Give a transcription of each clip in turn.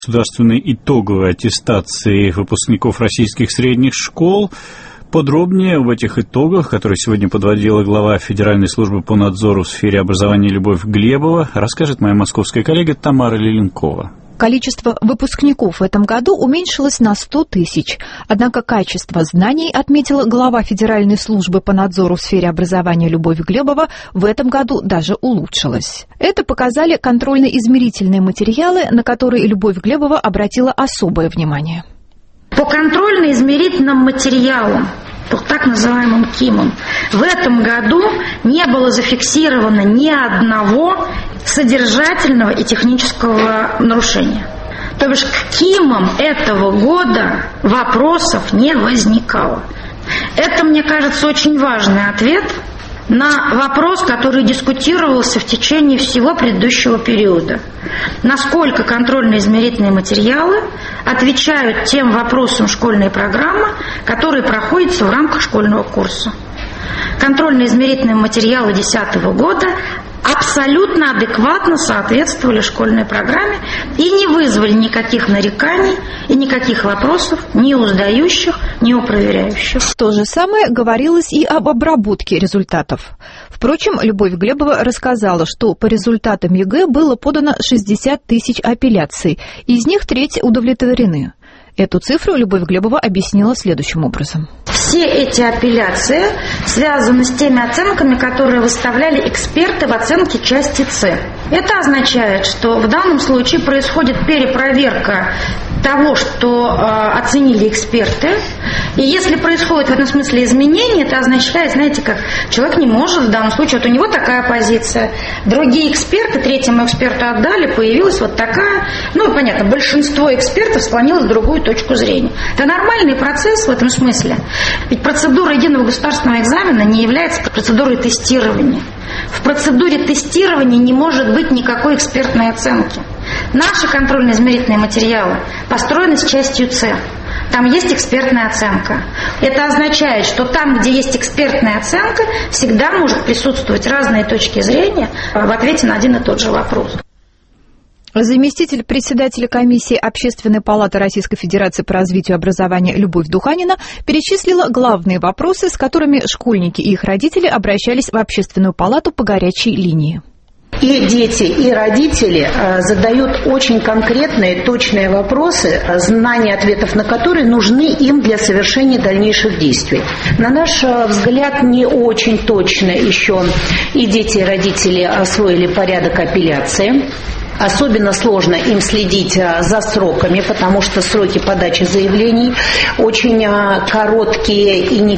государственной итоговой аттестации выпускников российских средних школ. Подробнее об этих итогах, которые сегодня подводила глава Федеральной службы по надзору в сфере образования Любовь Глебова, расскажет моя московская коллега Тамара Леленкова. Количество выпускников в этом году уменьшилось на 100 тысяч. Однако качество знаний, отметила глава Федеральной службы по надзору в сфере образования Любовь Глебова, в этом году даже улучшилось. Это показали контрольно-измерительные материалы, на которые Любовь Глебова обратила особое внимание. По контрольно-измерительным материалам, так называемым КИМам, в этом году не было зафиксировано ни одного содержательного и технического нарушения. То бишь к КИМам этого года вопросов не возникало. Это, мне кажется, очень важный ответ на вопрос, который дискутировался в течение всего предыдущего периода. Насколько контрольно-измерительные материалы отвечают тем вопросам школьной программы, которые проходятся в рамках школьного курса. Контрольно-измерительные материалы 2010 года абсолютно адекватно соответствовали школьной программе и не вызвали никаких нареканий и никаких вопросов ни у сдающих, ни у проверяющих. То же самое говорилось и об обработке результатов. Впрочем, Любовь Глебова рассказала, что по результатам ЕГЭ было подано 60 тысяч апелляций, из них треть удовлетворены. Эту цифру Любовь Глебова объяснила следующим образом. Все эти апелляции связаны с теми оценками, которые выставляли эксперты в оценке части С. Это означает, что в данном случае происходит перепроверка того, что оценили эксперты. И если происходит в этом смысле изменения, это означает, знаете, как человек не может в данном случае, вот у него такая позиция. Другие эксперты, третьему эксперту отдали, появилась вот такая. Ну, понятно, большинство экспертов склонилось в другую точку зрения. Это нормальный процесс в этом смысле. Ведь процедура единого государственного экзамена не является процедурой тестирования. В процедуре тестирования не может быть никакой экспертной оценки. Наши контрольно-измерительные материалы построены с частью С. Там есть экспертная оценка. Это означает, что там, где есть экспертная оценка, всегда может присутствовать разные точки зрения в ответе на один и тот же вопрос. Заместитель председателя комиссии Общественной палаты Российской Федерации по развитию образования Любовь Духанина перечислила главные вопросы, с которыми школьники и их родители обращались в Общественную палату по горячей линии. И дети, и родители задают очень конкретные, точные вопросы, знания ответов на которые нужны им для совершения дальнейших действий. На наш взгляд, не очень точно еще и дети, и родители освоили порядок апелляции. Особенно сложно им следить за сроками, потому что сроки подачи заявлений очень короткие, и не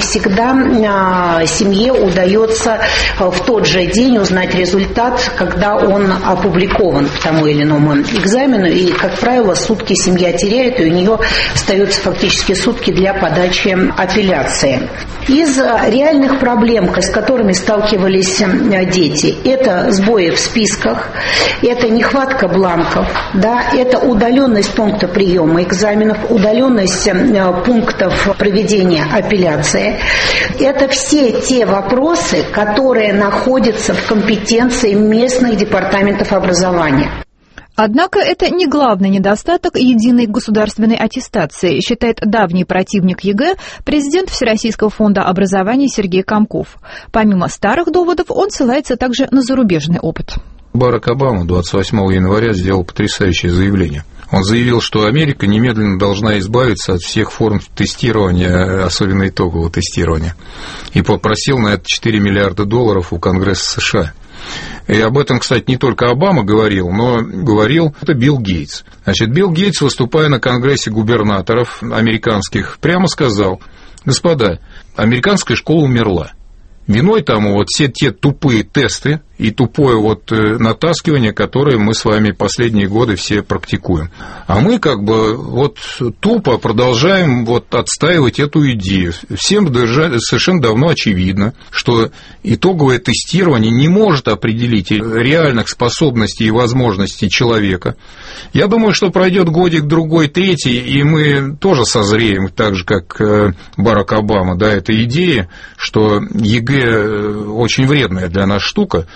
всегда семье удается в тот же день узнать результат, когда он опубликован к тому или иному экзамену. И, как правило, сутки семья теряет, и у нее остаются фактически сутки для подачи апелляции. Из реальных проблем, с которыми сталкивались дети, это сбои в списках, это нехватка бланков, да, это удаленность пункта приема экзаменов, удаленность пунктов проведения апелляции. Это все те вопросы, которые находятся в компетенции местных департаментов образования. Однако это не главный недостаток единой государственной аттестации, считает давний противник ЕГЭ, президент Всероссийского фонда образования Сергей Комков. Помимо старых доводов, он ссылается также на зарубежный опыт. Барак Обама 28 января сделал потрясающее заявление. Он заявил, что Америка немедленно должна избавиться от всех форм тестирования, особенно итогового тестирования, и попросил на это $4 миллиарда у Конгресса США. И об этом, кстати, не только Обама говорил, но говорил это Билл Гейтс. Значит, Билл Гейтс, выступая на Конгрессе губернаторов американских, прямо сказал: господа, американская школа умерла. Виной тому вот все те тупые тесты и тупое вот натаскивание, которое мы с вами последние годы все практикуем. А мы как бы вот тупо продолжаем вот отстаивать эту идею. Всем совершенно давно очевидно, что итоговое тестирование не может определить реальных способностей и возможностей человека. Я думаю, что пройдет годик, другой, третий, и мы тоже созреем, так же, как Барак Обама, да, эта идея, что ЕГЭ очень вредная для нас штука,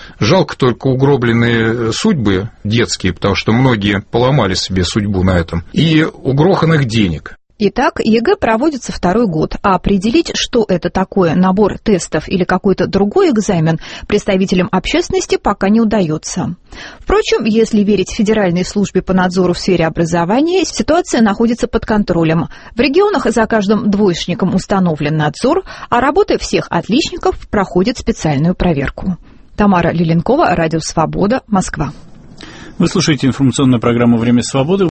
Жалко только угробленные судьбы детские, потому что многие поломали себе судьбу на этом, и угроханных денег. Итак, ЕГЭ проводится второй год, а определить, что это такое, набор тестов или какой-то другой экзамен, представителям общественности пока не удается. Впрочем, если верить Федеральной службе по надзору в сфере образования, ситуация находится под контролем. В регионах за каждым двоечником установлен надзор, а работа всех отличников проходит специальную проверку. Тамара Лиленкова, Радио Свобода, Москва. Вы слушаете информационную программу «Время свободы».